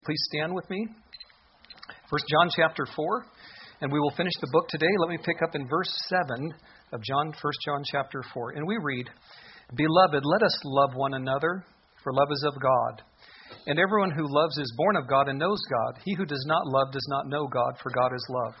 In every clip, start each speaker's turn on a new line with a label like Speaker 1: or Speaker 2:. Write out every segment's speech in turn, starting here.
Speaker 1: Please stand with me. 1 John chapter 4, and we will finish the book today. Let me pick up in verse 7 of 1 John chapter 4. And we read, "Beloved, let us love one another, for love is of God. And everyone who loves is born of God and knows God. He who does not love does not know God, for God is love.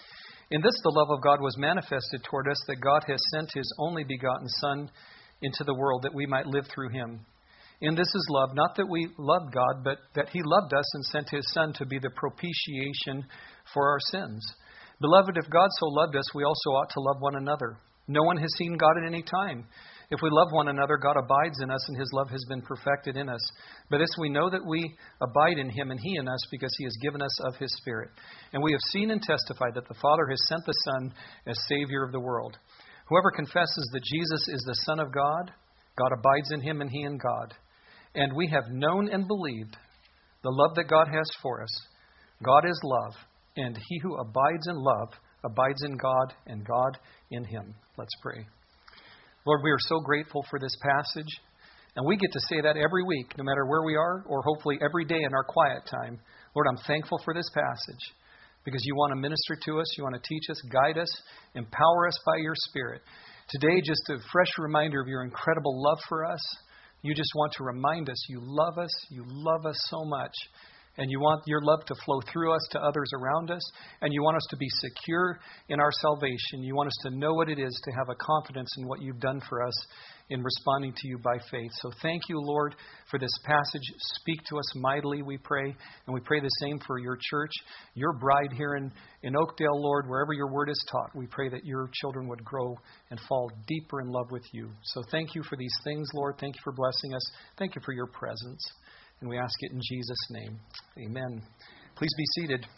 Speaker 1: In this the love of God was manifested toward us, that God has sent His only begotten Son into the world, that we might live through Him. In this is love, not that we loved God, but that He loved us and sent His Son to be the propitiation for our sins. Beloved, if God so loved us, we also ought to love one another. No one has seen God at any time. If we love one another, God abides in us, and His love has been perfected in us. By this we know that we abide in Him, and He in us, because He has given us of His Spirit. And we have seen and testified that the Father has sent the Son as Savior of the world. Whoever confesses that Jesus is the Son of God, God abides in Him, and He in God. And we have known and believed the love that God has for us. God is love, and he who abides in love abides in God, and God in him." Let's pray. Lord, we are so grateful for this passage, and we get to say that every week, no matter where we are, or hopefully every day in our quiet time. Lord, I'm thankful for this passage, because you want to minister to us, you want to teach us, guide us, empower us by your Spirit. Today, just a fresh reminder of your incredible love for us. You just want to remind us you love us so much. And you want your love to flow through us to others around us. And you want us to be secure in our salvation. You want us to know what it is to have a confidence in what you've done for us in responding to you by faith. So thank you, Lord, for this passage. Speak to us mightily, we pray. And we pray the same for your church, your bride here in Oakdale, Lord, wherever your word is taught. We pray that your children would grow and fall deeper in love with you. So thank you for these things, Lord. Thank you for blessing us. Thank you for your presence. And we ask it in Jesus' name. Amen. Please be seated.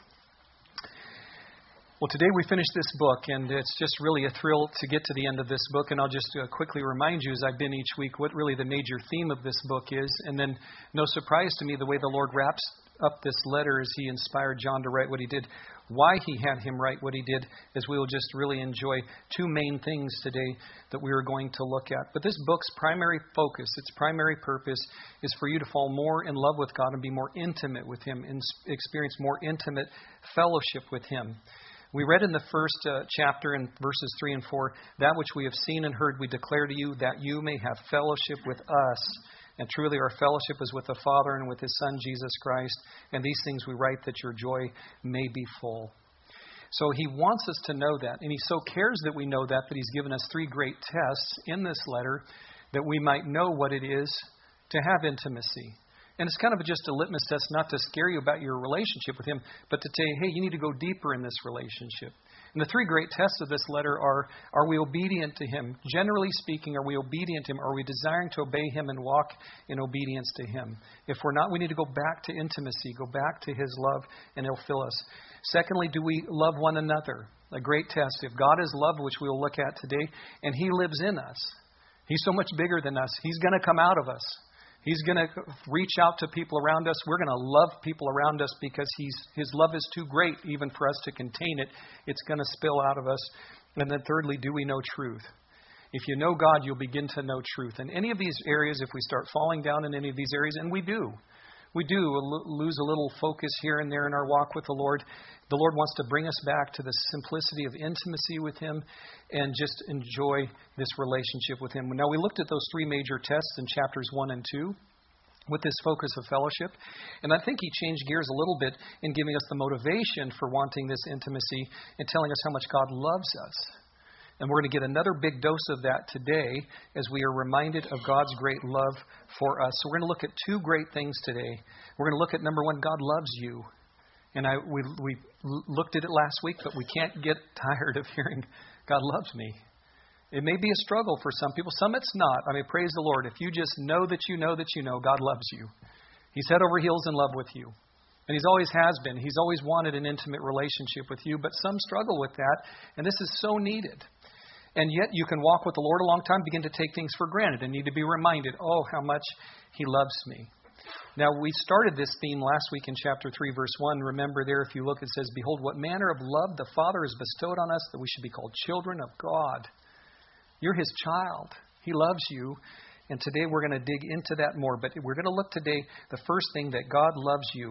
Speaker 1: Well, today we finish this book, and it's just really a thrill to get to the end of this book. And I'll just quickly remind you, as I've been each week, what really the major theme of this book is. And then, no surprise to me, the way the Lord wraps up this letter as He inspired John to write what he did, why He had him write what he did, as we will just really enjoy two main things today that we are going to look at. But this book's primary focus, its primary purpose, is for you to fall more in love with God and be more intimate with Him and experience more intimate fellowship with Him. We read in the first chapter in verses 3 and 4, "That which we have seen and heard we declare to you, that you may have fellowship with us. And truly our fellowship is with the Father and with His Son, Jesus Christ. And these things we write that your joy may be full." So He wants us to know that. And He so cares that we know that He's given us three great tests in this letter that we might know what it is to have intimacy. And it's kind of just a litmus test, not to scare you about your relationship with Him, but to say, hey, you need to go deeper in this relationship. And the three great tests of this letter are we obedient to Him? Generally speaking, are we obedient to Him? Are we desiring to obey Him and walk in obedience to Him? If we're not, we need to go back to intimacy, go back to His love, and He'll fill us. Secondly, do we love one another? A great test. If God is love, which we'll look at today, and He lives in us, He's so much bigger than us. He's going to come out of us. He's going to reach out to people around us. We're going to love people around us because His love is too great even for us to contain it. It's going to spill out of us. And then thirdly, do we know truth? If you know God, you'll begin to know truth. In any of these areas, if we start falling down in any of these areas, and we do lose a little focus here and there in our walk with the Lord wants to bring us back to the simplicity of intimacy with Him and just enjoy this relationship with Him. Now, we looked at those three major tests in chapters 1 and 2 with this focus of fellowship. And I think He changed gears a little bit in giving us the motivation for wanting this intimacy and telling us how much God loves us. And we're going to get another big dose of that today as we are reminded of God's great love for us. So we're going to look at two great things today. We're going to look at, number one, God loves you. And we looked at it last week, but we can't get tired of hearing God loves me. It may be a struggle for some people. Some it's not. I mean, praise the Lord. If you just know that you know that you know God loves you. He's head over heels in love with you. And He's always has been. He's always wanted an intimate relationship with you. But some struggle with that. And this is so needed. And yet you can walk with the Lord a long time, begin to take things for granted and need to be reminded, oh, how much He loves me. Now, we started this theme last week in chapter 3, verse 1. Remember there, if you look, it says, "Behold, what manner of love the Father has bestowed on us, that we should be called children of God." You're His child. He loves you. And today we're going to dig into that more. But we're going to look today, the first thing, that God loves you.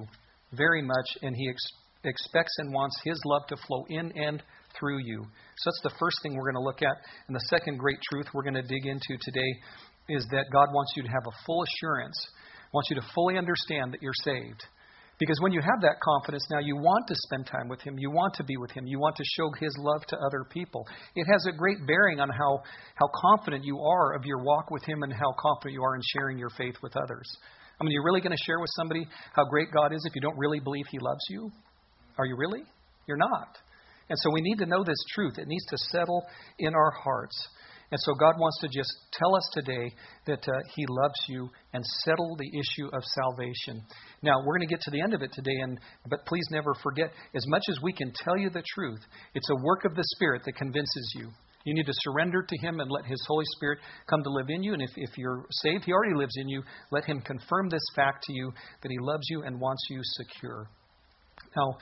Speaker 1: very much, and He expects and wants His love to flow in and through you. So that's the first thing we're going to look at. And the second great truth we're going to dig into today is that God wants you to have a full assurance, wants you to fully understand that you're saved. Because when you have that confidence, now you want to spend time with Him. You want to be with Him. You want to show His love to other people. It has a great bearing on how confident you are of your walk with Him and how confident you are in sharing your faith with others. I mean, you're really going to share with somebody how great God is if you don't really believe He loves you? Are you really? You're not. And so we need to know this truth. It needs to settle in our hearts. And so God wants to just tell us today that He loves you and settle the issue of salvation. Now, we're going to get to the end of it today, but please never forget, as much as we can tell you the truth, it's a work of the Spirit that convinces you. You need to surrender to Him and let His Holy Spirit come to live in you. And if you're saved, He already lives in you. Let Him confirm this fact to you, that He loves you and wants you secure. Now,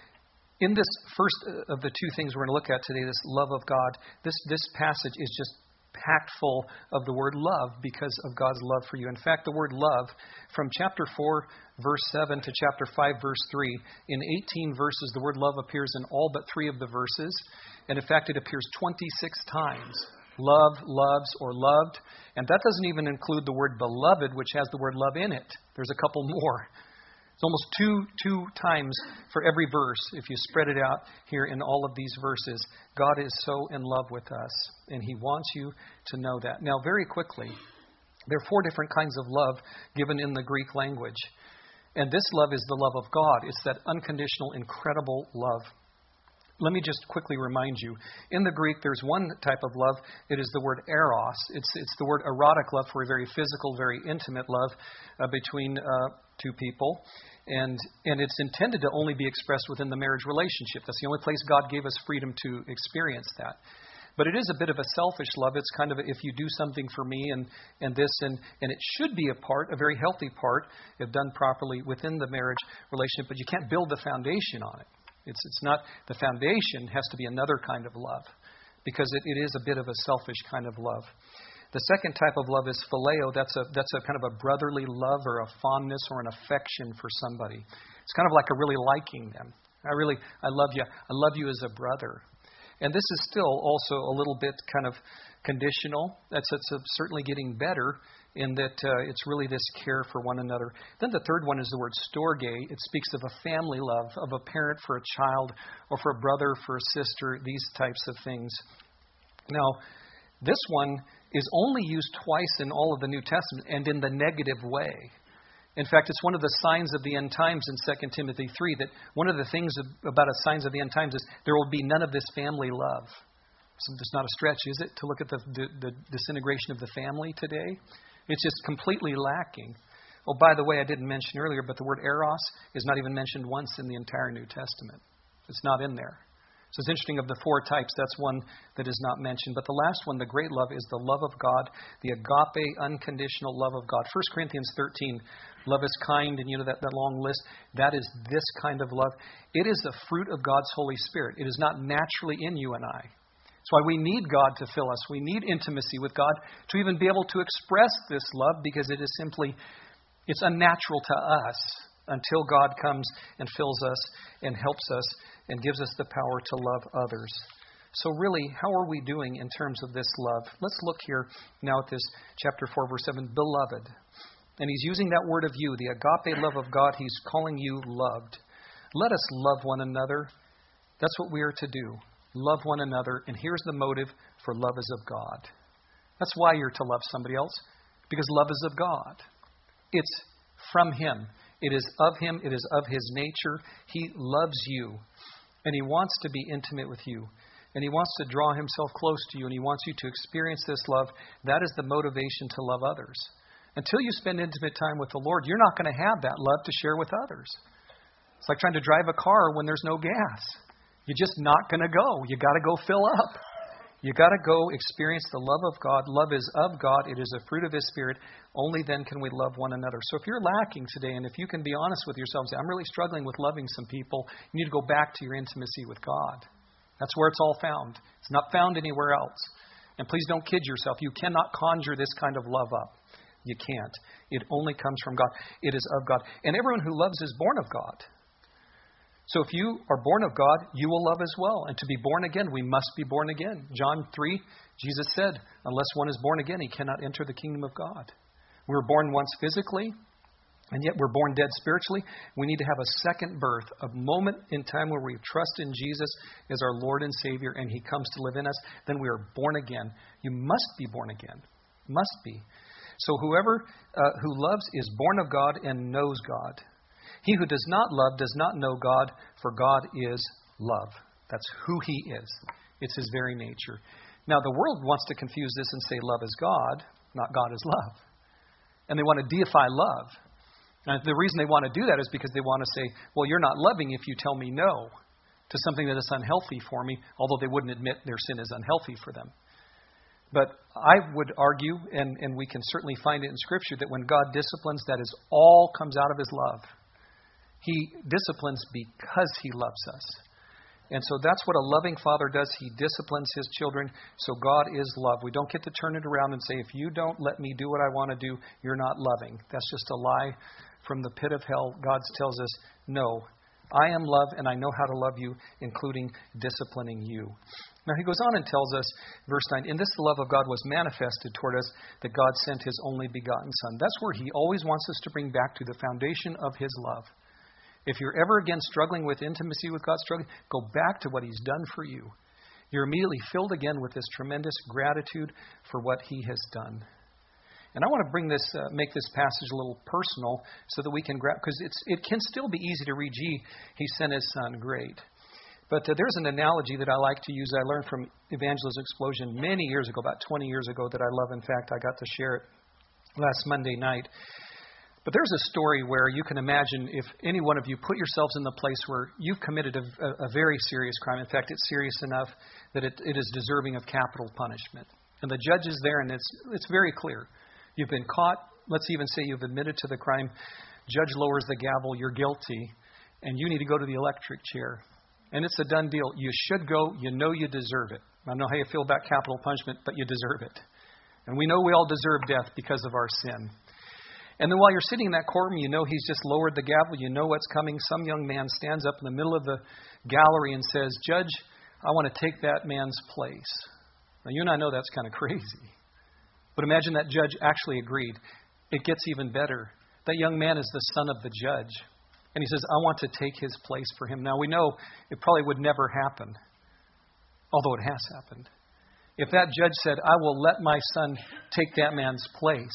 Speaker 1: in this first of the two things we're going to look at today, this love of God, this passage is just packed full of the word love because of God's love for you. In fact, the word love, from chapter 4, verse 7 to chapter 5, verse 3, in 18 verses, the word love appears in all but 3 of the verses. And in fact, it appears 26 times. Love, loves, or loved. And that doesn't even include the word beloved, which has the word love in it. There's a couple more. It's almost two times for every verse, if you spread it out here in all of these verses. God is so in love with us, and He wants you to know that. Now, very quickly, there are 4 different kinds of love given in the Greek language. And this love is the love of God. It's that unconditional, incredible love. Let me just quickly remind you. In the Greek, there's one type of love. It is the word eros. It's the word erotic love for a very physical, very intimate love between two people. And it's intended to only be expressed within the marriage relationship. That's the only place God gave us freedom to experience that. But it is a bit of a selfish love. It's kind of if you do something for me and it should be a very healthy part, if done properly within the marriage relationship, but you can't build the foundation on it. It's not, the foundation has to be another kind of love because it is a bit of a selfish kind of love. The second type of love is phileo. That's a kind of a brotherly love or a fondness or an affection for somebody. It's kind of like a really liking them. I love you. I love you as a brother. And this is still also a little bit kind of conditional. It's certainly getting better in that it's really this care for one another. Then the third one is the word storge. It speaks of a family love, of a parent for a child, or for a brother for a sister, these types of things. Now, this one is only used twice in all of the New Testament and in the negative way. In fact, it's one of the signs of the end times in 2 Timothy 3 that one of the things about a signs of the end times is there will be none of this family love. So it's not a stretch, is it, to look at the disintegration of the family today? It's just completely lacking. Oh, by the way, I didn't mention earlier, but the word eros is not even mentioned once in the entire New Testament. It's not in there. So it's interesting, of the 4 types, that's one that is not mentioned. But the last one, the great love, is the love of God, the agape, unconditional love of God. 1 Corinthians 13, love is kind, and you know that long list. That is this kind of love. It is the fruit of God's Holy Spirit. It is not naturally in you and I. That's why we need God to fill us. We need intimacy with God to even be able to express this love, because it is simply, it's unnatural to us until God comes and fills us and helps us and gives us the power to love others. So really, how are we doing in terms of this love? Let's look here now at this chapter 4, verse 7, beloved. And he's using that word of you, the agape love of God. He's calling you loved. Let us love one another. That's what we are to do. Love one another. And here's the motive, for love is of God. That's why you're to love somebody else, because love is of God. It's from Him. It is of Him. It is of His nature. He loves you. And He wants to be intimate with you. And He wants to draw Himself close to you. And He wants you to experience this love. That is the motivation to love others. Until you spend intimate time with the Lord, you're not going to have that love to share with others. It's like trying to drive a car when there's no gas. You're just not going to go. You got to go fill up. You got to go experience the love of God. Love is of God. It is a fruit of His Spirit. Only then can we love one another. So if you're lacking today, and if you can be honest with yourself, say, I'm really struggling with loving some people, you need to go back to your intimacy with God. That's where it's all found. It's not found anywhere else. And please don't kid yourself. You cannot conjure this kind of love up. You can't. It only comes from God. It is of God. And everyone who loves is born of God. So if you are born of God, you will love as well. And to be born again, we must be born again. John 3, Jesus said, unless one is born again, he cannot enter the kingdom of God. We were born once physically, and yet we're born dead spiritually. We need to have a second birth, a moment in time where we trust in Jesus as our Lord and Savior, and he comes to live in us. Then we are born again. You must be born again. Must be. So whoever who loves is born of God and knows God. He who does not love does not know God, for God is love. That's who he is. It's his very nature. Now, the world wants to confuse this and say love is God, not God is love. And they want to deify love. And the reason they want to do that is because they want to say, well, you're not loving if you tell me no to something that is unhealthy for me, although they wouldn't admit their sin is unhealthy for them. But I would argue, and we can certainly find it in Scripture, that when God disciplines, that is all comes out of his love. He disciplines because he loves us. And so that's what a loving father does. He disciplines his children. So God is love. We don't get to turn it around and say, if you don't let me do what I want to do, you're not loving. That's just a lie from the pit of hell. God tells us, no, I am love and I know how to love you, including disciplining you. Now he goes on and tells us, verse 9, in this the love of God was manifested toward us, that God sent his only begotten Son. That's where he always wants us to bring back to the foundation of his love. If you're ever again struggling with intimacy with God, go back to what he's done for you. You're immediately filled again with this tremendous gratitude for what he has done. And I want to make this passage a little personal so that we can grab, because it can still be easy to read, he sent his Son, great. But there's an analogy that I like to use. I learned from Evangelism Explosion many years ago, about 20 years ago, that I love. In fact, I got to share it last Monday night. But there's a story where you can imagine if any one of you put yourselves in the place where you've committed a very serious crime. In fact, it's serious enough that it is deserving of capital punishment. And the judge is there, and it's very clear. You've been caught. Let's even say you've admitted to the crime. Judge lowers the gavel. You're guilty. And you need to go to the electric chair. And it's a done deal. You should go. You know you deserve it. I don't know how you feel about capital punishment, but you deserve it. And we know we all deserve death because of our sin. And then while you're sitting in that courtroom, you know he's just lowered the gavel. You know what's coming. Some young man stands up in the middle of the gallery and says, Judge, I want to take that man's place. Now, you and I know that's kind of crazy. But imagine that judge actually agreed. It gets even better. That young man is the son of the judge. And he says, I want to take his place for him. Now, we know it probably would never happen, although it has happened. If that judge said, I will let my son take that man's place,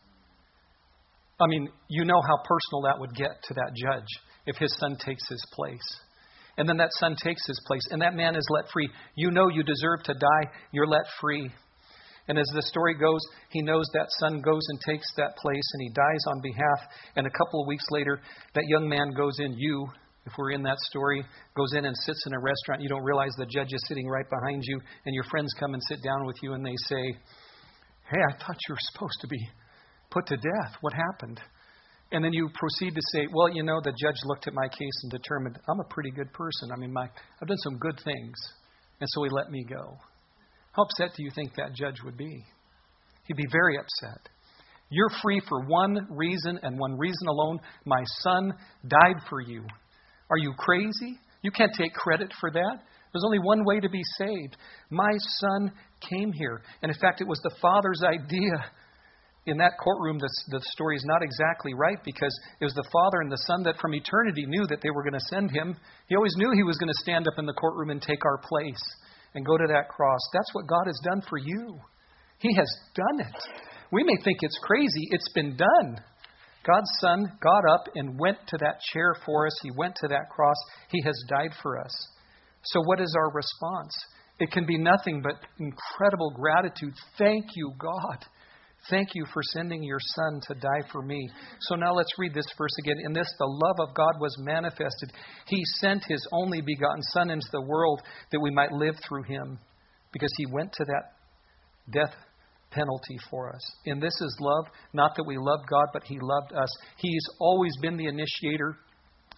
Speaker 1: I mean, you know how personal that would get to that judge if his son takes his place. And then that son takes his place, and that man is let free. You know you deserve to die. You're let free. And as the story goes, he knows that son goes and takes that place, and he dies on behalf. And a couple of weeks later, that young man goes in, if we're in that story, goes in and sits in a restaurant. You don't realize the judge is sitting right behind you, and your friends come and sit down with you, and they say, hey, I thought you were supposed to be put to death. What happened? And then you proceed to say, well, you know, the judge looked at my case and determined I'm a pretty good person. I mean, I've done some good things, and so he let me go. How upset do you think that judge would be? He'd be very upset. You're free for one reason and one reason alone. My son died for you. Are you crazy? You can't take credit for that. There's only one way to be saved. My son came here. And in fact, it was the father's idea. In that courtroom, the story is not exactly right because it was the father and the son that from eternity knew that they were going to send him. He always knew he was going to stand up in the courtroom and take our place and go to that cross. That's what God has done for you. He has done it. We may think it's crazy. It's been done. God's Son got up and went to that chair for us. He went to that cross. He has died for us. So what is our response? It can be nothing but incredible gratitude. Thank you, God. Thank you for sending your Son to die for me. So now let's read this verse again. In this, the love of God was manifested. He sent his only begotten Son into the world that we might live through him, because he went to that death penalty for us. And this is love, not that we loved God, but he loved us. He's always been the initiator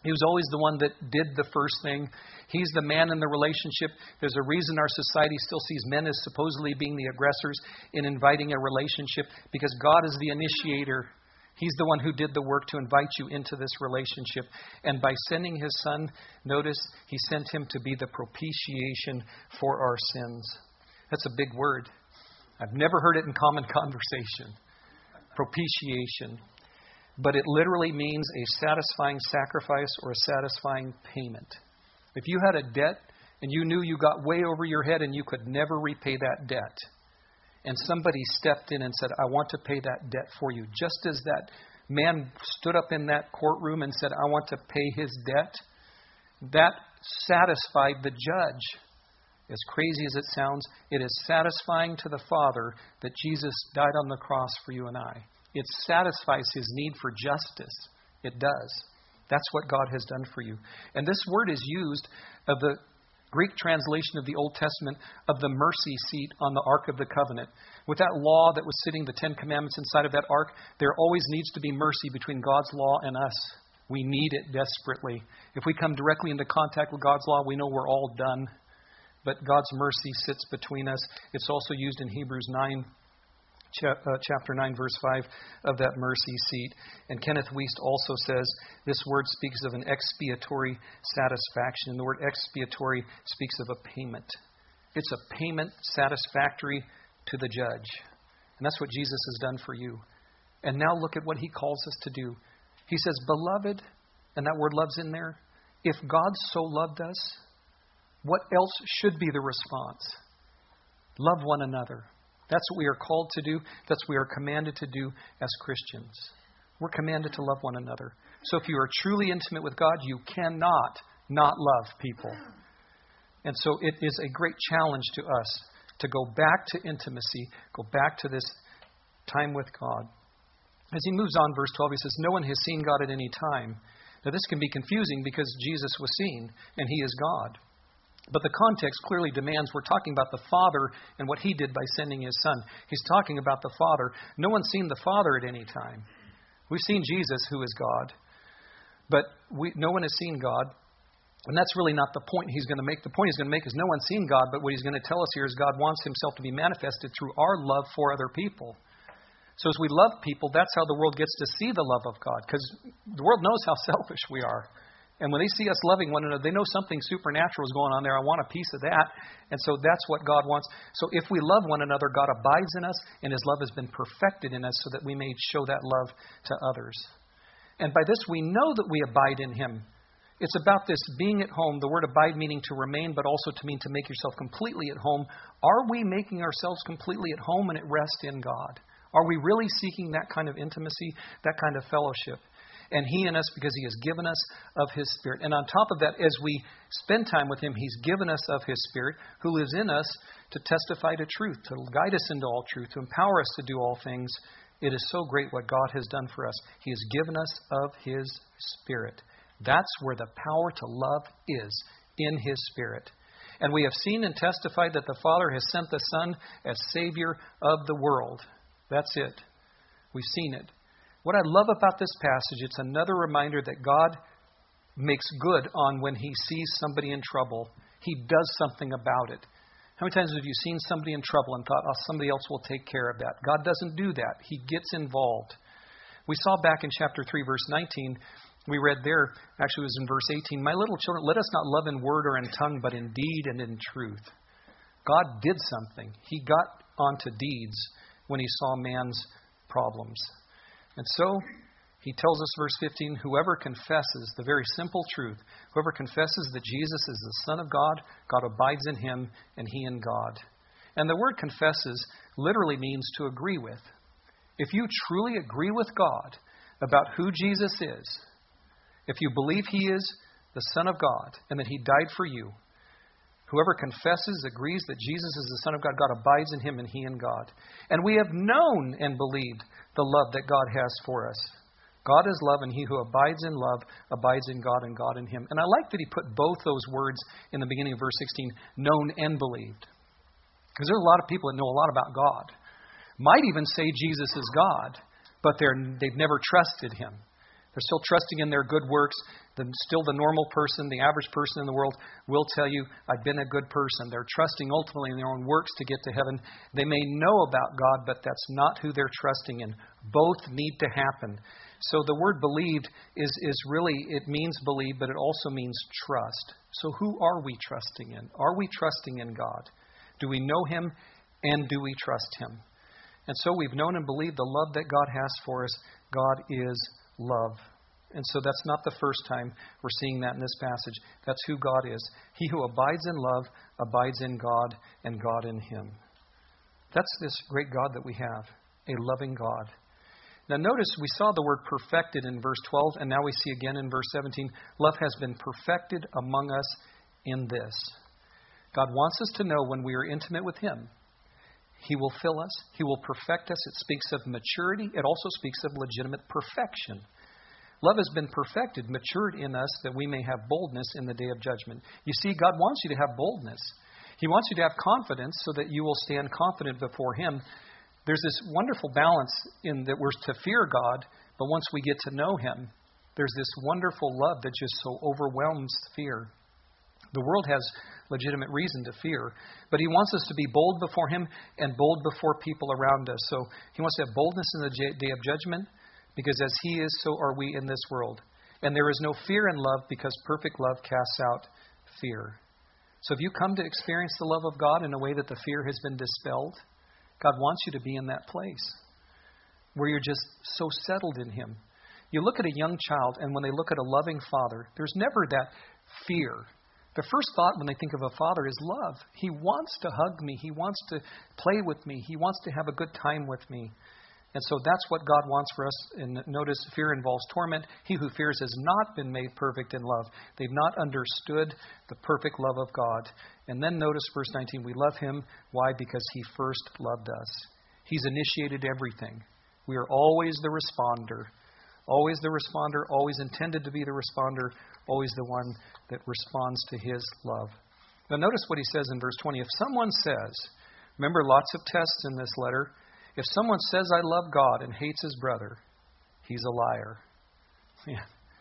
Speaker 1: He was always the one that did the first thing. He's the man in the relationship. There's a reason our society still sees men as supposedly being the aggressors in inviting a relationship, because God is the initiator. He's the one who did the work to invite you into this relationship. And by sending His Son, notice He sent Him to be the propitiation for our sins. That's a big word. I've never heard it in common conversation. Propitiation. But it literally means a satisfying sacrifice or a satisfying payment. If you had a debt and you knew you got way over your head and you could never repay that debt, and somebody stepped in and said, I want to pay that debt for you, just as that man stood up in that courtroom and said, I want to pay his debt, that satisfied the judge. As crazy as it sounds, it is satisfying to the Father that Jesus died on the cross for you and I. It satisfies His need for justice. It does. That's what God has done for you. And this word is used of the Greek translation of the Old Testament of the mercy seat on the Ark of the Covenant. With that law that was sitting, the Ten Commandments inside of that ark, there always needs to be mercy between God's law and us. We need it desperately. If we come directly into contact with God's law, we know we're all done. But God's mercy sits between us. It's also used in Hebrews 9, chapter 9, verse 5, of that mercy seat. And Kenneth Wuest also says this word speaks of an expiatory satisfaction. And the word expiatory speaks of a payment. It's a payment satisfactory to the judge. And that's what Jesus has done for you. And now look at what He calls us to do. He says, beloved, and that word love's in there. If God so loved us, what else should be the response? Love one another. That's what we are called to do. That's what we are commanded to do as Christians. We're commanded to love one another. So if you are truly intimate with God, you cannot not love people. And so it is a great challenge to us to go back to intimacy, go back to this time with God. As he moves on, verse 12, he says, no one has seen God at any time. Now this can be confusing because Jesus was seen and He is God. But the context clearly demands we're talking about the Father and what He did by sending His Son. He's talking about the Father. No one's seen the Father at any time. We've seen Jesus, who is God, but no one has seen God. And that's really not the point He's going to make. The point He's going to make is no one's seen God, but what He's going to tell us here is God wants Himself to be manifested through our love for other people. So as we love people, that's how the world gets to see the love of God, because the world knows how selfish we are. And when they see us loving one another, they know something supernatural is going on there. I want a piece of that. And so that's what God wants. So if we love one another, God abides in us, and His love has been perfected in us so that we may show that love to others. And by this we know that we abide in Him. It's about this being at home, the word abide meaning to remain, but also to mean to make yourself completely at home. Are we making ourselves completely at home and at rest in God? Are we really seeking that kind of intimacy, that kind of fellowship? And He in us because He has given us of His Spirit. And on top of that, as we spend time with Him, He's given us of His Spirit, who lives in us to testify to truth, to guide us into all truth, to empower us to do all things. It is so great what God has done for us. He has given us of His Spirit. That's where the power to love is, in His Spirit. And we have seen and testified that the Father has sent the Son as Savior of the world. That's it. We've seen it. What I love about this passage, it's another reminder that God makes good on when He sees somebody in trouble. He does something about it. How many times have you seen somebody in trouble and thought, oh, somebody else will take care of that? God doesn't do that. He gets involved. We saw back in chapter 3, verse 19, we read there, actually it was in verse 18, my little children, let us not love in word or in tongue, but in deed and in truth. God did something. He got onto deeds when He saw man's problems. And so, He tells us, verse 15, whoever confesses the very simple truth, whoever confesses that Jesus is the Son of God, God abides in him and he in God. And the word confesses literally means to agree with. If you truly agree with God about who Jesus is, if you believe He is the Son of God and that He died for you, whoever confesses, agrees that Jesus is the Son of God, God abides in Him and He in God. And we have known and believed the love that God has for us. God is love, and he who abides in love abides in God and God in him. And I like that he put both those words in the beginning of verse 16, known and believed. Because there's a lot of people that know a lot about God. Might even say Jesus is God, but they've never trusted him. They're still trusting in their good works, Still the normal person, the average person in the world will tell you, I've been a good person. They're trusting ultimately in their own works to get to heaven. They may know about God, but that's not who they're trusting in. Both need to happen. So the word believed is really, it means believe, but it also means trust. So who are we trusting in? Are we trusting in God? Do we know Him, and do we trust Him? And so we've known and believed the love that God has for us. God is love. And so that's not the first time we're seeing that in this passage. That's who God is. He who abides in love abides in God, and God in him. That's this great God that we have, a loving God. Now notice we saw the word perfected in verse 12, and now we see again in verse 17, love has been perfected among us in this. God wants us to know when we are intimate with Him, He will fill us. He will perfect us. It speaks of maturity. It also speaks of legitimate perfection. Love has been perfected, matured in us, that we may have boldness in the day of judgment. You see, God wants you to have boldness. He wants you to have confidence so that you will stand confident before Him. There's this wonderful balance in that we're to fear God, but once we get to know Him, there's this wonderful love that just so overwhelms fear. The world has legitimate reason to fear, but He wants us to be bold before Him and bold before people around us. So He wants to have boldness in the day of judgment, because as He is, so are we in this world. And there is no fear in love, because perfect love casts out fear. So if you come to experience the love of God in a way that the fear has been dispelled, God wants you to be in that place where you're just so settled in Him. You look at a young child, and when they look at a loving father, there's never that fear. The first thought when they think of a father is love. He wants to hug me. He wants to play with me. He wants to have a good time with me. And so that's what God wants for us. And notice, fear involves torment. He who fears has not been made perfect in love. They've not understood the perfect love of God. And then notice verse 19, we love Him. Why? Because He first loved us. He's initiated everything. We are always the responder. Always the responder, always intended to be the responder, always the one that responds to His love. Now notice what he says in verse 20. If someone says, remember lots of tests in this letter, if someone says, I love God and hates his brother, he's a liar. Yeah.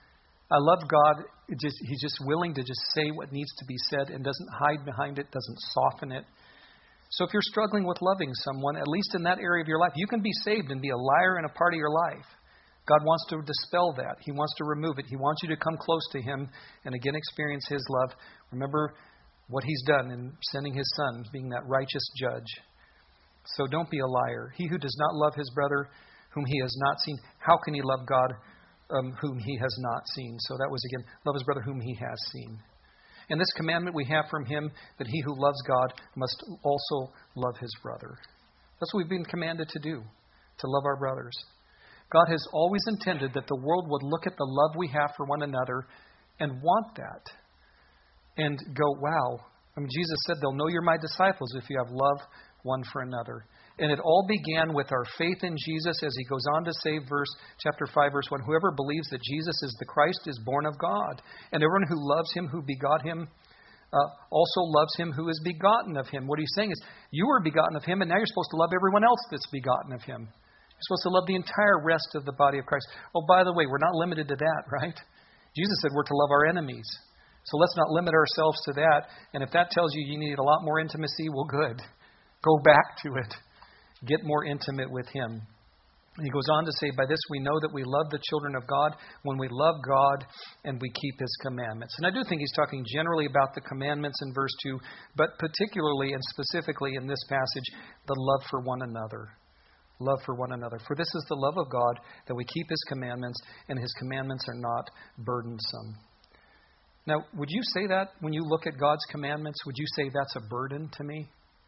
Speaker 1: I love God. He's just willing to just say what needs to be said and doesn't hide behind it, doesn't soften it. So if you're struggling with loving someone, at least in that area of your life, you can be saved and be a liar in a part of your life. God wants to dispel that. He wants to remove it. He wants you to come close to Him and again experience His love. Remember what He's done in sending His Son, being that righteous judge. So don't be a liar. He who does not love his brother whom he has not seen, how can he love God whom he has not seen? So that was again, love his brother whom he has seen. And this commandment we have from Him, that he who loves God must also love his brother. That's what we've been commanded to do, to love our brothers. God has always intended that the world would look at the love we have for one another and want that. And go, wow. I mean, Jesus said, they'll know you're my disciples if you have love one for another. And it all began with our faith in Jesus, as He goes on to say, chapter 5, verse 1, whoever believes that Jesus is the Christ is born of God. And everyone who loves Him who begot Him also loves Him who is begotten of Him. What He's saying is, you were begotten of Him, and now you're supposed to love everyone else that's begotten of Him. You're supposed to love the entire rest of the body of Christ. Oh, by the way, we're not limited to that, right? Jesus said we're to love our enemies. So let's not limit ourselves to that. And if that tells you need a lot more intimacy, well, good. Go back to it. Get more intimate with Him. And he goes on to say, by this we know that we love the children of God when we love God and we keep His commandments. And I do think he's talking generally about the commandments in verse 2, but particularly and specifically in this passage, the love for one another. Love for one another. For this is the love of God, that we keep His commandments, and His commandments are not burdensome. Now, would you say that when you look at God's commandments? Would you say that's a burden to me?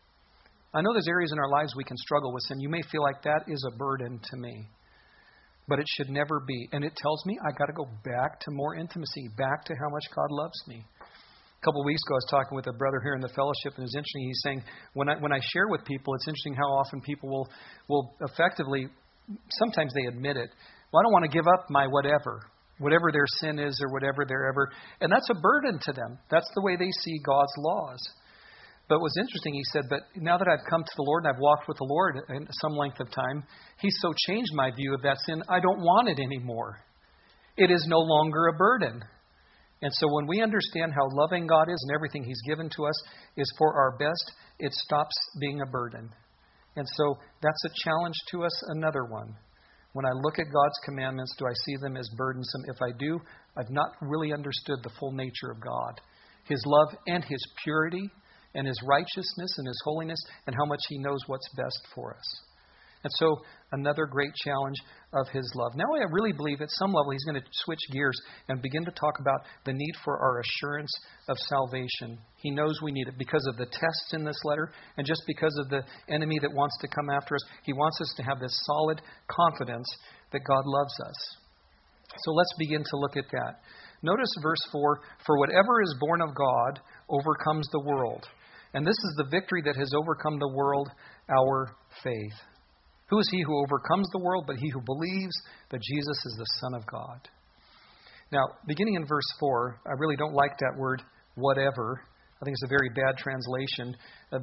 Speaker 1: I know there's areas in our lives we can struggle with sin. You may feel like that is a burden to me. But it should never be. And it tells me I got to go back to more intimacy, back to how much God loves me. A couple of weeks ago, I was talking with a brother here in the fellowship, and it was interesting. He's saying, when I share with people, it's interesting how often people will effectively, sometimes they admit it. Well, I don't want to give up my whatever their sin is or whatever they're ever. And that's a burden to them. That's the way they see God's laws. But what's interesting, he said, but now that I've come to the Lord and I've walked with the Lord in some length of time, He's so changed my view of that sin, I don't want it anymore. It is no longer a burden. And so when we understand how loving God is and everything He's given to us is for our best, it stops being a burden. And so that's a challenge to us, another one. When I look at God's commandments, do I see them as burdensome? If I do, I've not really understood the full nature of God. His love and His purity and His righteousness and His holiness and how much He knows what's best for us. And so another great challenge of His love. Now I really believe at some level He's going to switch gears and begin to talk about the need for our assurance of salvation. He knows we need it because of the tests in this letter and just because of the enemy that wants to come after us. He wants us to have this solid confidence that God loves us. So let's begin to look at that. Notice verse 4, "For whatever is born of God overcomes the world." And this is the victory that has overcome the world, our faith. Who is he who overcomes the world but he who believes that Jesus is the Son of God? Now, beginning in verse 4, I really don't like that word, whatever. I think it's a very bad translation.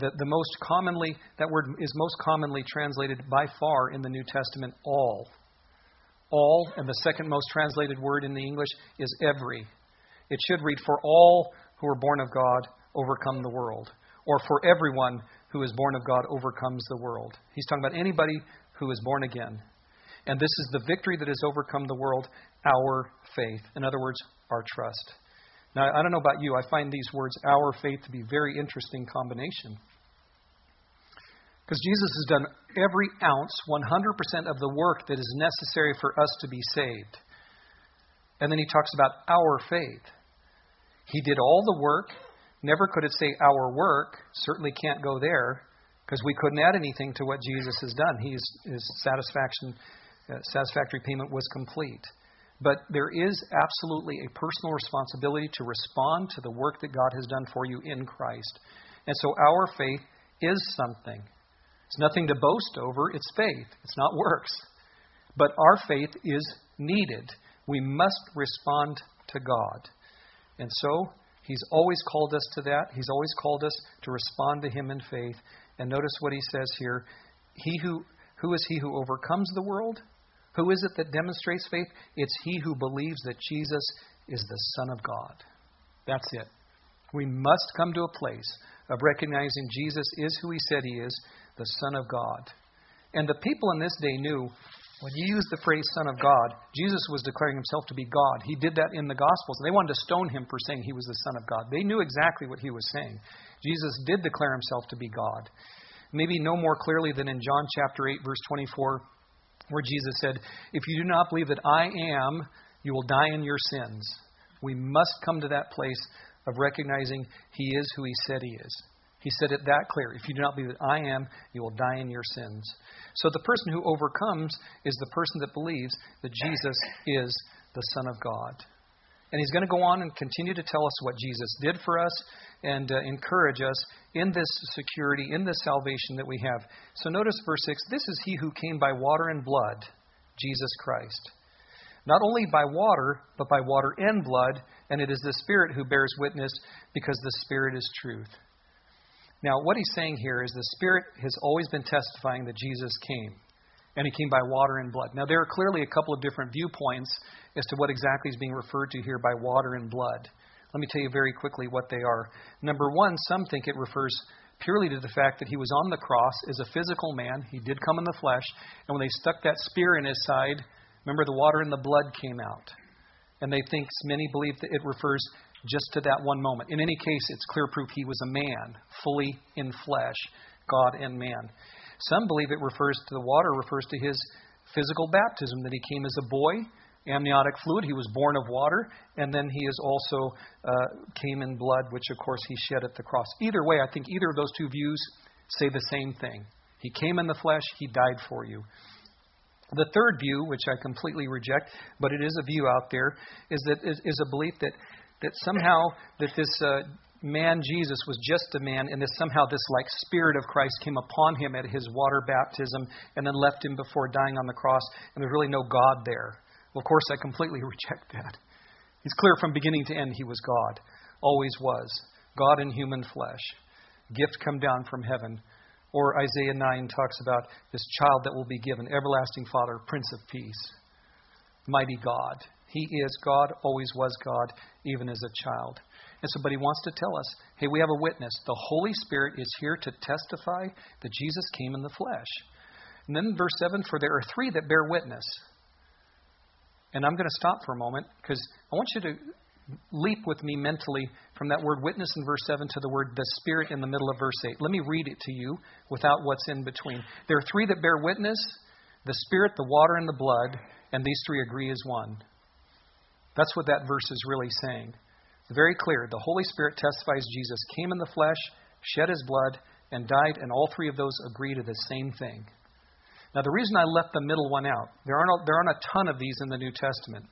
Speaker 1: That word is most commonly translated by far in the New Testament, all. All, and the second most translated word in the English is every. It should read, "For all who are born of God overcome the world," or "For everyone who is born of God overcomes the world." He's talking about anybody who is born again. And this is the victory that has overcome the world, our faith. In other words, our trust. Now, I don't know about you, I find these words, our faith, to be a very interesting combination. Because Jesus has done every ounce, 100% of the work that is necessary for us to be saved. And then He talks about our faith. He did all the work. Never could it say our work. Certainly can't go there because we couldn't add anything to what Jesus has done. His satisfactory payment was complete. But there is absolutely a personal responsibility to respond to the work that God has done for you in Christ. And so our faith is something. It's nothing to boast over. It's faith. It's not works. But our faith is needed. We must respond to God. And so He's always called us to that. He's always called us to respond to Him in faith. And notice what He says here. Who is he who overcomes the world? Who is it that demonstrates faith? It's he who believes that Jesus is the Son of God. That's it. We must come to a place of recognizing Jesus is who He said He is, the Son of God. And the people in this day knew when you use the phrase Son of God, Jesus was declaring Himself to be God. He did that in the Gospels. They wanted to stone Him for saying He was the Son of God. They knew exactly what He was saying. Jesus did declare Himself to be God. Maybe no more clearly than in John chapter 8, verse 24, where Jesus said, "If you do not believe that I am, you will die in your sins." We must come to that place of recognizing He is who He said He is. He said it that clear. If you do not believe that I am, you will die in your sins. So the person who overcomes is the person that believes that Jesus is the Son of God. And He's going to go on and continue to tell us what Jesus did for us and encourage us in this security, in this salvation that we have. So notice verse 6, "This is He who came by water and blood, Jesus Christ. Not only by water, but by water and blood, and it is the Spirit who bears witness, because the Spirit is truth." Now, what He's saying here is the Spirit has always been testifying that Jesus came, and He came by water and blood. Now, there are clearly a couple of different viewpoints as to what exactly is being referred to here by water and blood. Let me tell you very quickly what they are. Number one, some think it refers purely to the fact that He was on the cross as a physical man. He did come in the flesh, and when they stuck that spear in His side, remember the water and the blood came out. And many believe that it refers just to that one moment. In any case, it's clear proof He was a man, fully in flesh, God and man. Some believe the water refers to His physical baptism, that He came as a boy, amniotic fluid, He was born of water, and then He is also came in blood, which of course He shed at the cross. Either way, I think either of those two views say the same thing. He came in the flesh, He died for you. The third view, which I completely reject, but it is a view out there, is a belief that somehow that this man Jesus was just a man, and somehow this Spirit of Christ came upon Him at His water baptism and then left Him before dying on the cross, and there's really no God there. Well, of course, I completely reject that. It's clear from beginning to end He was God, always was. God in human flesh, gift come down from heaven. Or Isaiah 9 talks about this child that will be given, everlasting Father, Prince of Peace, mighty God. He is God, always was God, even as a child. And so, but he wants to tell us, hey, we have a witness. The Holy Spirit is here to testify that Jesus came in the flesh. And then verse 7, for there are three that bear witness. And I'm going to stop for a moment because I want you to leap with me mentally from that word witness in verse 7 to the word the Spirit in the middle of verse 8. Let me read it to you without what's in between. There are three that bear witness, the Spirit, the water, and the blood, and these three agree as one. That's what that verse is really saying. Very clear. The Holy Spirit testifies Jesus came in the flesh, shed his blood, and died, and all three of those agree to the same thing. Now, the reason I left the middle one out, there aren't a ton of these in the New Testament,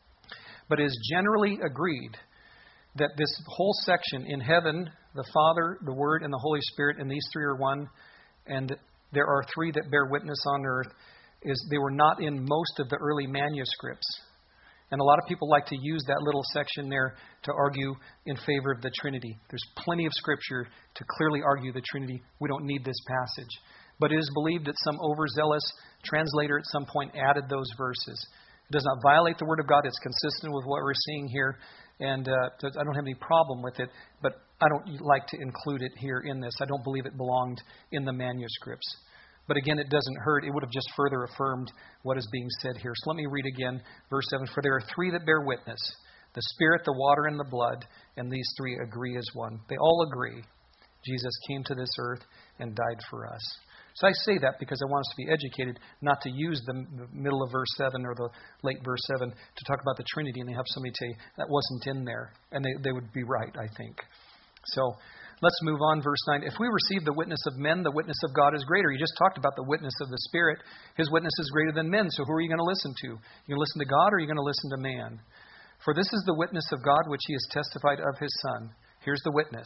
Speaker 1: but it is generally agreed that this whole section in heaven, the Father, the Word, and the Holy Spirit, and these three are one, and there are three that bear witness on earth, they were not in most of the early manuscripts. And a lot of people like to use that little section there to argue in favor of the Trinity. There's plenty of Scripture to clearly argue the Trinity. We don't need this passage. But it is believed that some overzealous translator at some point added those verses. It does not violate the Word of God. It's consistent with what we're seeing here. And I don't have any problem with it. But I don't like to include it here in this. I don't believe it belonged in the manuscripts. But again, it doesn't hurt. It would have just further affirmed what is being said here. So let me read again verse 7. For there are three that bear witness, the Spirit, the water, and the blood, and these three agree as one. They all agree. Jesus came to this earth and died for us. So I say that because I want us to be educated, not to use the middle of verse 7 or the late verse 7 to talk about the Trinity and they have somebody tell you that wasn't in there. And they would be right, I think. So let's move on, verse 9. If we receive the witness of men, the witness of God is greater. You just talked about the witness of the Spirit. His witness is greater than men. So who are you going to listen to? You going to listen to God or are you going to listen to man? For this is the witness of God which he has testified of his Son. Here's the witness.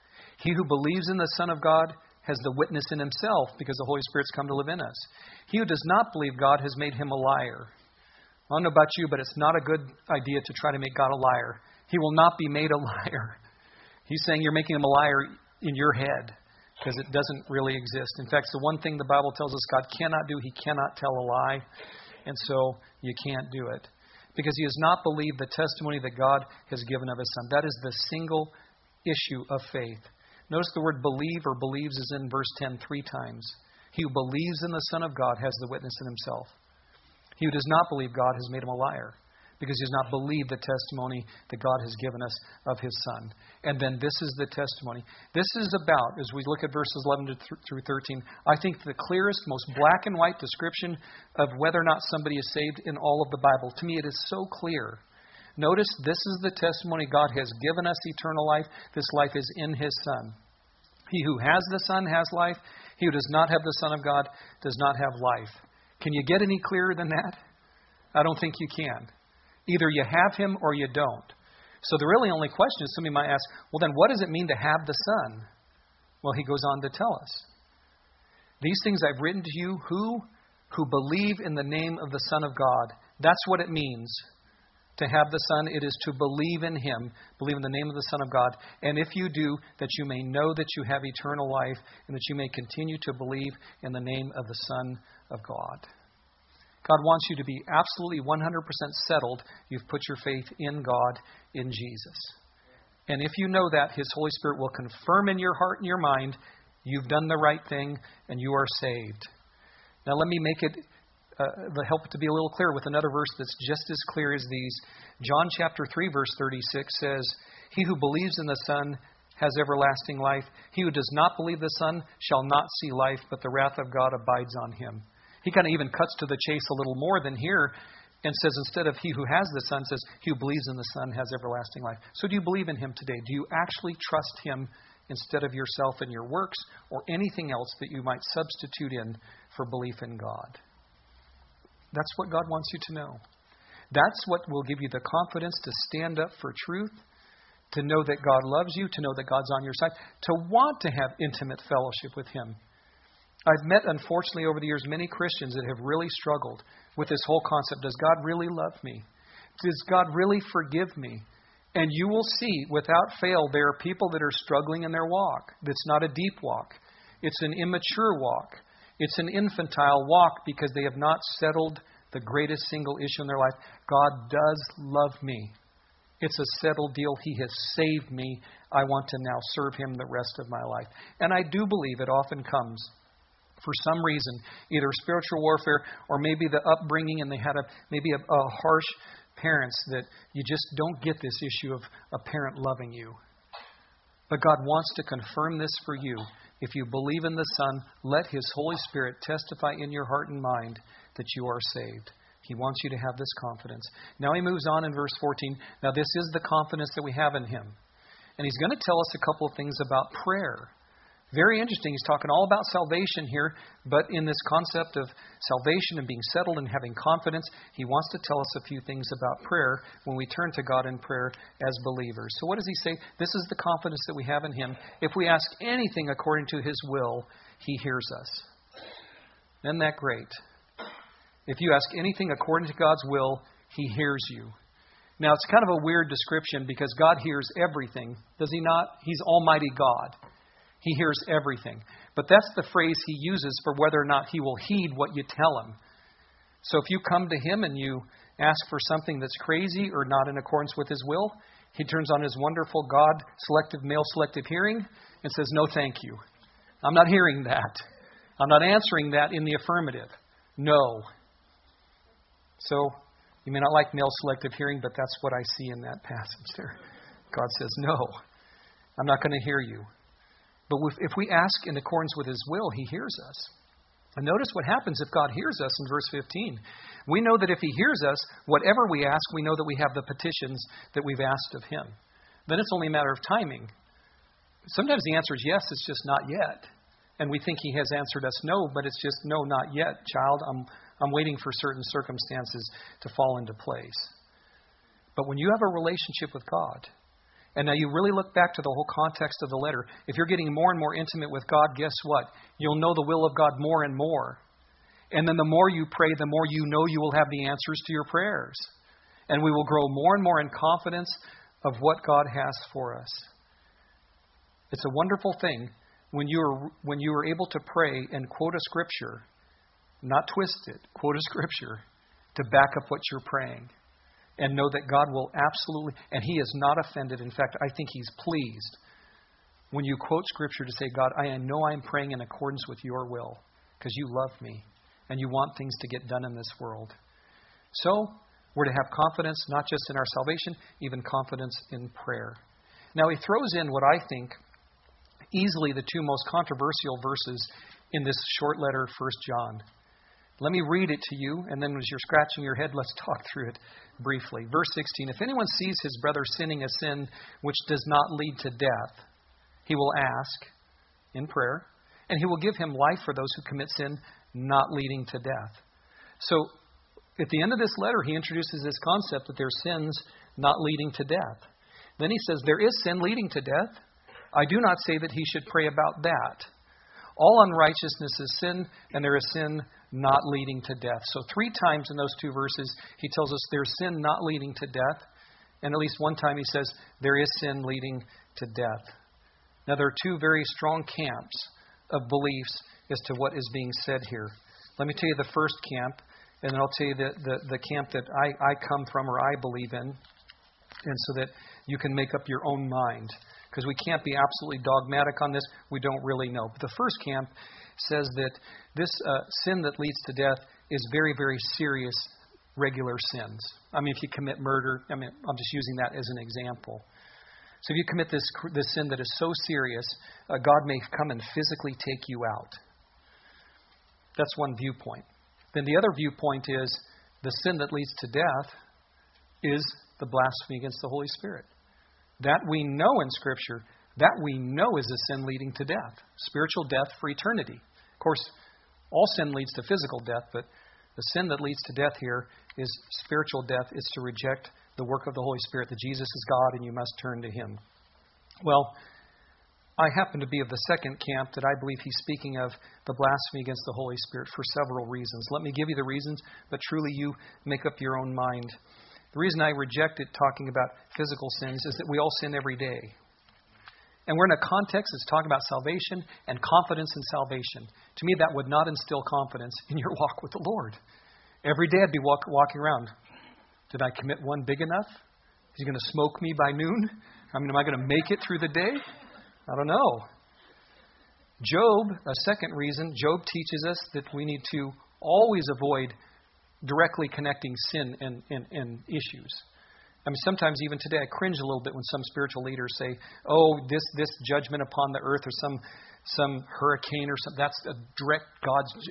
Speaker 1: He who believes in the Son of God has the witness in himself because the Holy Spirit's come to live in us. He who does not believe God has made him a liar. I don't know about you, but it's not a good idea to try to make God a liar. He will not be made a liar. He's saying you're making him a liar in your head because it doesn't really exist. In fact, it's the one thing the Bible tells us God cannot do. He cannot tell a lie. And so you can't do it because he has not believed the testimony that God has given of his Son. That is the single issue of faith. Notice the word believe or believes is in verse 10 3 times. He who believes in the Son of God has the witness in himself. He who does not believe God has made him a liar because he has not believed the testimony that God has given us of his Son. And then this is the testimony. This is about, as we look at verses 11 through 13, I think the clearest, most black and white description of whether or not somebody is saved in all of the Bible. To me, it is so clear. Notice this is the testimony God has given us eternal life. This life is in his Son. He who has the Son has life. He who does not have the Son of God does not have life. Can you get any clearer than that? I don't think you can. Either you have him or you don't. So the really only question is somebody might ask, well then what does it mean to have the Son? Well, he goes on to tell us. These things I've written to you who believe in the name of the Son of God. That's what it means. To have the Son, it is to believe in him, believe in the name of the Son of God. And if you do, that you may know that you have eternal life and that you may continue to believe in the name of the Son of God. God wants you to be absolutely 100% settled. You've put your faith in God, in Jesus. And if you know that, his Holy Spirit will confirm in your heart and your mind, you've done the right thing and you are saved. Now let me make it help to be a little clearer with another verse that's just as clear as these. John chapter 3 verse 36 says, he who believes in the Son has everlasting life. He who does not believe the Son shall not see life, but the wrath of God abides on him. He kind of even cuts to the chase a little more than here and says instead of he who has the Son, says he who believes in the Son has everlasting life. So do you believe in him today? Do you actually trust him instead of yourself and your works or anything else that you might substitute in for belief in God? That's what God wants you to know. That's what will give you the confidence to stand up for truth, to know that God loves you, to know that God's on your side, to want to have intimate fellowship with him. I've met, unfortunately, over the years, many Christians that have really struggled with this whole concept. Does God really love me? Does God really forgive me? And you will see, without fail, there are people that are struggling in their walk. It's not a deep walk. It's an immature walk. It's an infantile walk because they have not settled the greatest single issue in their life. God does love me. It's a settled deal. He has saved me. I want to now serve Him the rest of my life. And I do believe it often comes for some reason, either spiritual warfare or maybe the upbringing, and they had maybe a harsh parents, that you just don't get this issue of a parent loving you. But God wants to confirm this for you. If you believe in the Son, let His Holy Spirit testify in your heart and mind that you are saved. He wants you to have this confidence. Now He moves on in verse 14. Now this is the confidence that we have in Him. And He's going to tell us a couple of things about prayer. Very interesting. He's talking all about salvation here, but in this concept of salvation and being settled and having confidence, He wants to tell us a few things about prayer when we turn to God in prayer as believers. So what does He say? This is the confidence that we have in Him. If we ask anything according to His will, He hears us. Isn't that great? If you ask anything according to God's will, He hears you. Now, it's kind of a weird description because God hears everything. Does He not? He's Almighty God. He hears everything. But that's the phrase He uses for whether or not He will heed what you tell Him. So if you come to Him and you ask for something that's crazy or not in accordance with His will, He turns on His wonderful God selective, male selective hearing and says, no, thank you. I'm not hearing that. I'm not answering that in the affirmative. No. So you may not like male selective hearing, but that's what I see in that passage there. God says, no, I'm not going to hear you. But if we ask in accordance with His will, He hears us. And notice what happens if God hears us in verse 15. We know that if He hears us, whatever we ask, we know that we have the petitions that we've asked of Him. Then it's only a matter of timing. Sometimes the answer is yes, it's just not yet. And we think He has answered us no, but it's just no, not yet, child. I'm waiting for certain circumstances to fall into place. But when you have a relationship with God, and now you really look back to the whole context of the letter. If you're getting more and more intimate with God, guess what? You'll know the will of God more and more. And then the more you pray, the more you know you will have the answers to your prayers. And we will grow more and more in confidence of what God has for us. It's a wonderful thing when you are able to pray and quote a scripture, not twist it, quote a scripture to back up what you're praying. And know that God will absolutely, and He is not offended. In fact, I think He's pleased when you quote Scripture to say, God, I know I'm praying in accordance with your will because you love me and you want things to get done in this world. So, we're to have confidence not just in our salvation, even confidence in prayer. Now, he throws in what I think easily the two most controversial verses in this short letter, 1 John. Let me read it to you, and then as you're scratching your head, let's talk through it briefly. Verse 16, if anyone sees his brother sinning a sin which does not lead to death, he will ask in prayer, and He will give him life for those who commit sin not leading to death. So, at the end of this letter, he introduces this concept that there's sins not leading to death. Then he says, there is sin leading to death. I do not say that he should pray about that. All unrighteousness is sin, and there is sin not leading to death. So 3 times in those 2 verses, he tells us there's sin not leading to death. And at least one time he says there is sin leading to death. Now there are 2 very strong camps of beliefs as to what is being said here. Let me tell you the first camp, and then I'll tell you the camp that I come from or I believe in, and so that you can make up your own mind. Because we can't be absolutely dogmatic on this. We don't really know. But the first camp says that this sin that leads to death is very, very serious, regular sins. I mean, if you commit murder, I'm just using that as an example. So if you commit this sin that is so serious, God may come and physically take you out. That's one viewpoint. Then the other viewpoint is the sin that leads to death is the blasphemy against the Holy Spirit. That we know in Scripture, that we know is a sin leading to death. Spiritual death for eternity. Of course, all sin leads to physical death, but the sin that leads to death here is spiritual death. It's to reject the work of the Holy Spirit, that Jesus is God and you must turn to Him. Well, I happen to be of the second camp that I believe he's speaking of the blasphemy against the Holy Spirit for several reasons. Let me give you the reasons, but truly you make up your own mind. The reason I reject it talking about physical sins is that we all sin every day. And we're in a context that's talking about salvation and confidence in salvation. To me, that would not instill confidence in your walk with the Lord. Every day I'd be walking around. Did I commit one big enough? Is he going to smoke me by noon? Am I going to make it through the day? I don't know. Job, a second reason, Job teaches us that we need to always avoid directly connecting sin and issues. Sometimes even today I cringe a little bit when some spiritual leaders say, "Oh, this judgment upon the earth or some hurricane or something, that's a direct God's."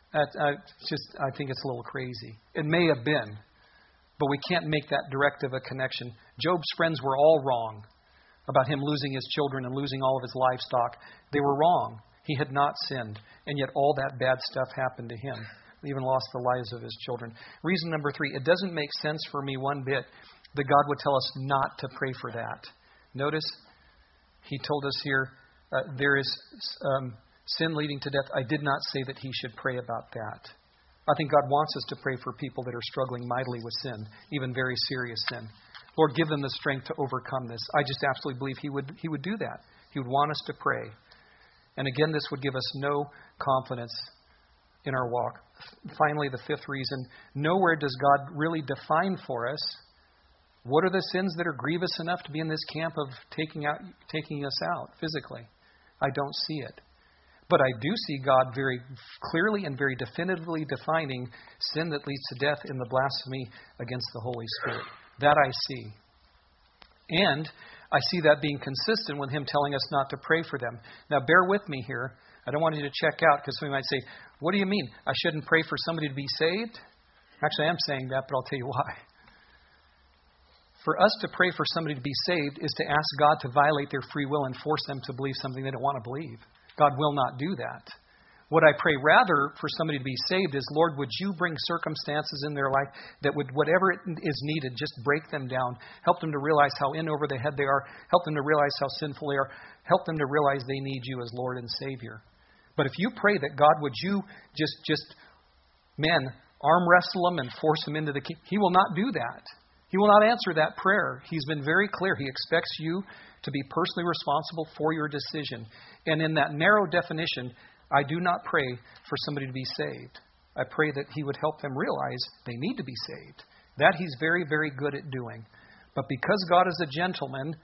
Speaker 1: I think it's a little crazy. It may have been, but we can't make that direct of a connection. Job's friends were all wrong about him losing his children and losing all of his livestock. They were wrong. He had not sinned, and yet all that bad stuff happened to him. He even lost the lives of his children. Reason number 3, it doesn't make sense for me one bit that God would tell us not to pray for that. Notice, he told us here, there is sin leading to death. I did not say that he should pray about that. I think God wants us to pray for people that are struggling mightily with sin, even very serious sin. Lord, give them the strength to overcome this. I just absolutely believe he would do that. He would want us to pray. And again, this would give us no confidence in our walk. Finally, the 5th reason, nowhere does God really define for us what are the sins that are grievous enough to be in this camp of taking us out physically. I don't see it. But I do see God very clearly and very definitively defining sin that leads to death in the blasphemy against the Holy Spirit. That I see. And I see that being consistent with him telling us not to pray for them. Now, bear with me here. I don't want you to check out because somebody might say, "What do you mean? I shouldn't pray for somebody to be saved?" Actually, I am saying that, but I'll tell you why. For us to pray for somebody to be saved is to ask God to violate their free will and force them to believe something they don't want to believe. God will not do that. What I pray rather for somebody to be saved is, Lord, would you bring circumstances in their life that would, whatever is needed, just break them down. Help them to realize how in over the head they are. Help them to realize how sinful they are. Help them to realize they need you as Lord and Savior. But if you pray that God, would you just arm wrestle them and force them into the kingdom, he will not do that. He will not answer that prayer. He's been very clear. He expects you to be personally responsible for your decision. And in that narrow definition, I do not pray for somebody to be saved. I pray that he would help them realize they need to be saved. That he's very, very good at doing. But because God is a gentleman,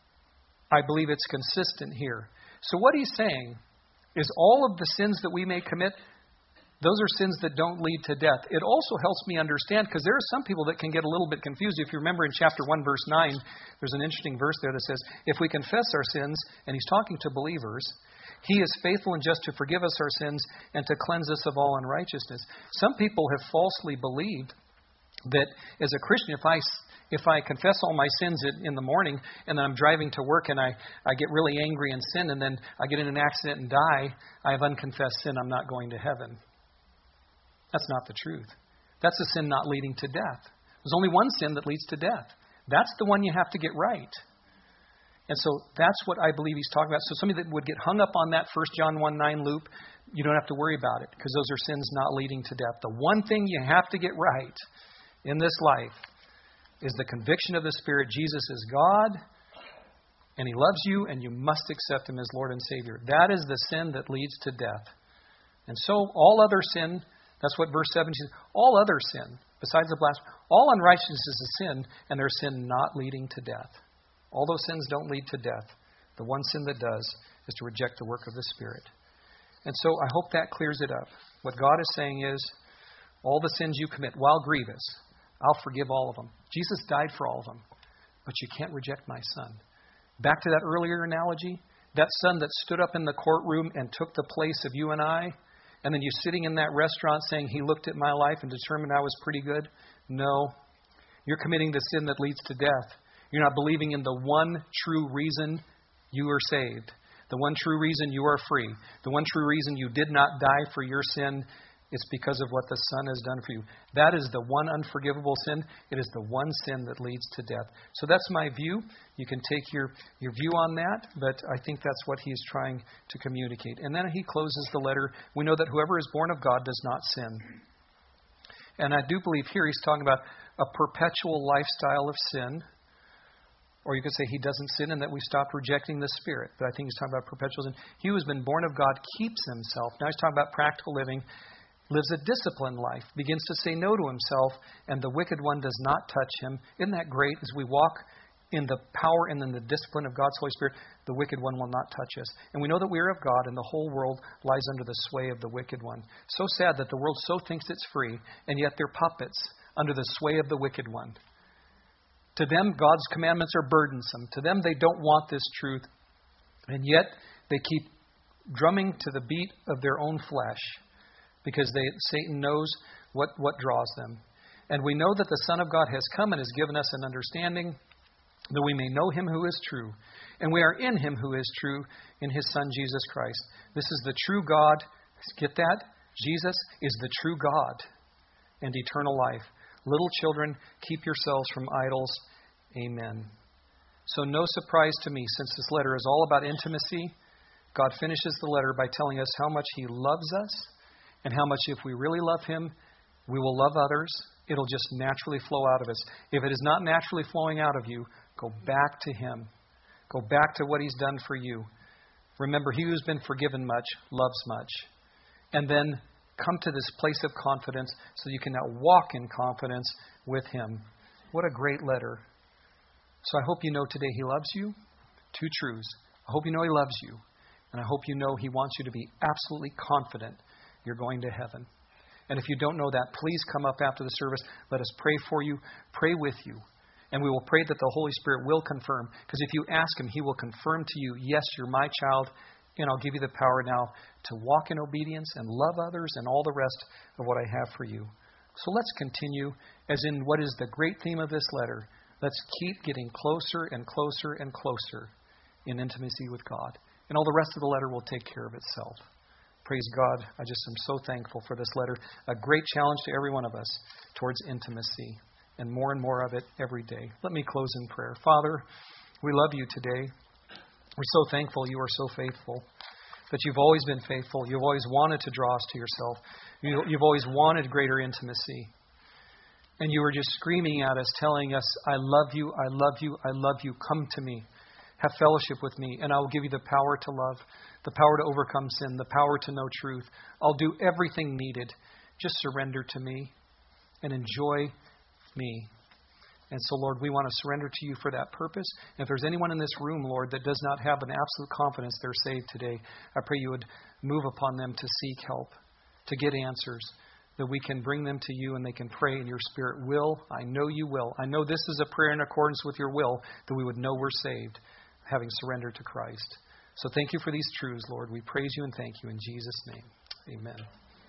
Speaker 1: I believe it's consistent here. So what he's saying is all of the sins that we may commit, those are sins that don't lead to death. It also helps me understand, because there are some people that can get a little bit confused. If you remember in chapter 1, verse 9, there's an interesting verse there that says, if we confess our sins, and he's talking to believers, he is faithful and just to forgive us our sins and to cleanse us of all unrighteousness. Some people have falsely believed that as a Christian, if I confess all my sins in the morning and then I'm driving to work and I get really angry and sin and then I get in an accident and die, I have unconfessed sin, I'm not going to heaven. That's not the truth. That's a sin not leading to death. There's only one sin that leads to death. That's the one you have to get right. And so that's what I believe he's talking about. So somebody that would get hung up on that 1 John 1:9 loop, you don't have to worry about it because those are sins not leading to death. The one thing you have to get right in this life is the conviction of the Spirit. Jesus is God and he loves you and you must accept him as Lord and Savior. That is the sin that leads to death. And so all other sin, that's what verse 17 says, all other sin, besides the blasphemy, all unrighteousness is a sin and there's sin not leading to death. All those sins don't lead to death. The one sin that does is to reject the work of the Spirit. And so I hope that clears it up. What God is saying is, all the sins you commit, while grievous, I'll forgive all of them. Jesus died for all of them. But you can't reject my son. Back to that earlier analogy, that son that stood up in the courtroom and took the place of you and I, and then you sitting in that restaurant saying he looked at my life and determined I was pretty good. No. You're committing the sin that leads to death. You're not believing in the one true reason you are saved. The one true reason you are free. The one true reason you did not die for your sin. It's because of what the Son has done for you. That is the one unforgivable sin. It is the one sin that leads to death. So that's my view. You can take your view on that, but I think that's what he's trying to communicate. And then he closes the letter. We know that whoever is born of God does not sin. And I do believe here he's talking about a perpetual lifestyle of sin. Or you could say he doesn't sin and that we stop rejecting the Spirit. But I think he's talking about perpetual sin. He who has been born of God keeps himself. Now he's talking about practical living. lives a disciplined life, begins to say no to himself, and the wicked one does not touch him. Isn't that great? As we walk in the power and in the discipline of God's Holy Spirit, the wicked one will not touch us. And we know that we are of God, and the whole world lies under the sway of the wicked one. So sad that the world so thinks it's free, and yet they're puppets under the sway of the wicked one. To them, God's commandments are burdensome. To them, they don't want this truth. And yet, they keep drumming to the beat of their own flesh because Satan knows what draws them. And we know that the Son of God has come and has given us an understanding that we may know Him who is true. And we are in Him who is true, in His Son, Jesus Christ. This is the true God. Get that? Jesus is the true God and eternal life. Little children, keep yourselves from idols. Amen. So no surprise to me, since this letter is all about intimacy, God finishes the letter by telling us how much He loves us and how much, if we really love Him, we will love others. It'll just naturally flow out of us. If it is not naturally flowing out of you, go back to Him. Go back to what He's done for you. Remember, he who's been forgiven much loves much. And then come to this place of confidence so you can now walk in confidence with Him. What a great letter. So I hope you know today He loves you. Two truths. I hope you know He loves you. And I hope you know He wants you to be absolutely confident you're going to heaven. And if you don't know that, please come up after the service. Let us pray for you, pray with you. And we will pray that the Holy Spirit will confirm. Because if you ask Him, He will confirm to you, yes, you're my child, and I'll give you the power now to walk in obedience and love others and all the rest of what I have for you. So let's continue, as in what is the great theme of this letter. Let's keep getting closer and closer and closer in intimacy with God. And all the rest of the letter will take care of itself. Praise God. I just am so thankful for this letter. A great challenge to every one of us towards intimacy. And more of it every day. Let me close in prayer. Father, we love you today. We're so thankful you are so faithful. That you've always been faithful. You've always wanted to draw us to yourself. You've always wanted greater intimacy. And you were just screaming at us, telling us, I love you, I love you, I love you. Come to me. Have fellowship with me, and I will give you the power to love, the power to overcome sin, the power to know truth. I'll do everything needed. Just surrender to me and enjoy me. And so, Lord, we want to surrender to you for that purpose. And if there's anyone in this room, Lord, that does not have an absolute confidence they're saved today, I pray you would move upon them to seek help, to get answers, that we can bring them to you and they can pray and your Spirit will. I know you will. I know this is a prayer in accordance with your will, that we would know we're saved, having surrendered to Christ. So thank you for these truths, Lord. We praise you and thank you in Jesus' name. Amen.